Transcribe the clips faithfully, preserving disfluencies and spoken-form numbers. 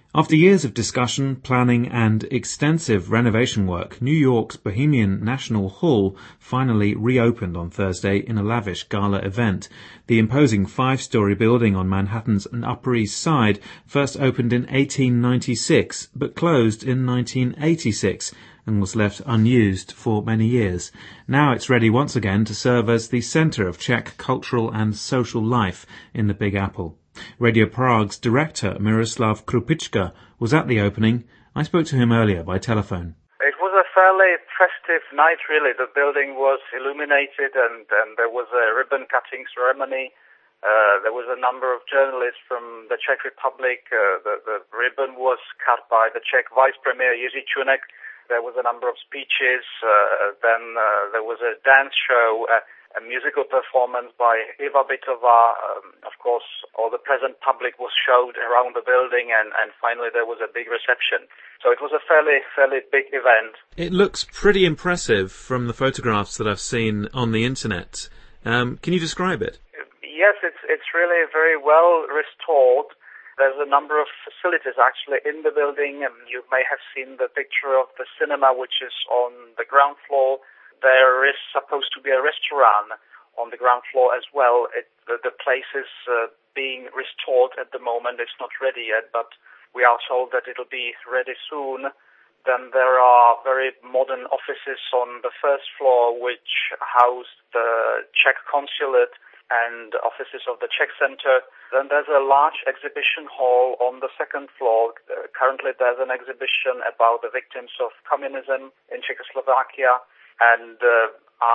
After years of discussion, planning and extensive renovation work, New York's Bohemian National Hall finally reopened on Thursday in a lavish gala event. The imposing five-story building on Manhattan's Upper East Side first opened in eighteen ninety-six, but closed in nineteen eighty-six and was left unused for many years. Now it's ready once again to serve as the centre of Czech cultural and social life in the Big Apple. Radio Prague's director, Miroslav Krupička, was at the opening. I spoke to him earlier by telephone. It was a fairly festive night, really. The building was illuminated and, and there was a ribbon-cutting ceremony. Uh, there was a number of journalists from the Czech Republic. Uh, the, the ribbon was cut by the Czech Vice Premier Jiří Čunek. There was a number of speeches. Uh, then uh, there was a dance show. Uh, A musical performance by Iva Bytová. Um, of course, all the present public was showed around the building, and, and finally there was a big reception. So it was a fairly, fairly big event. It looks pretty impressive from the photographs that I've seen on the internet. Um, can you describe it? Yes, it's it's really very well restored. There's a number of facilities actually in the building, and you may have seen the picture of the cinema, which is on the ground floor. There is supposed to be a restaurant on the ground floor as well. It, the, the place is uh, being restored at the moment. It's not ready yet, but we are told that it'll be ready soon. Then there are very modern offices on the first floor, which house the Czech consulate and offices of the Czech Center. Then there's a large exhibition hall on the second floor. Uh, currently there's an exhibition about the victims of communism in Czechoslovakia. And uh,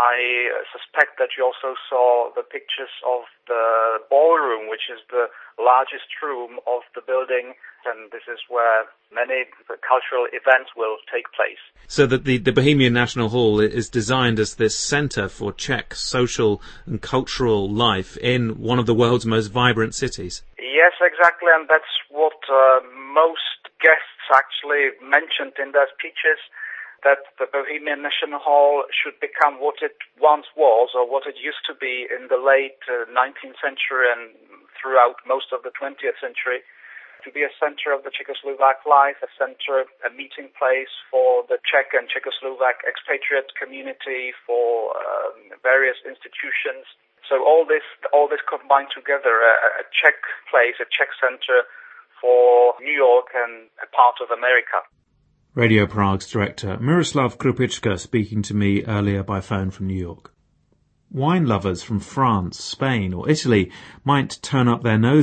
I suspect that you also saw the pictures of the ballroom, which is the largest room of the building, and this is where many cultural events will take place. So that the, the Bohemian National Hall is designed as this centre for Czech social and cultural life in one of the world's most vibrant cities. Yes, exactly, and that's what uh, most guests actually mentioned in their speeches, that the Bohemian National Hall should become what it once was, or what it used to be in the late uh, nineteenth century and throughout most of the twentieth century, to be a center of the Czechoslovak life, a center, a meeting place for the Czech and Czechoslovak expatriate community, for um, various institutions. So all this, all this combined together, a, a Czech place, a Czech center for New York and a part of America. Radio Prague's director, Miroslav Krupička, speaking to me earlier by phone from New York. Wine lovers from France, Spain or Italy might turn up their nose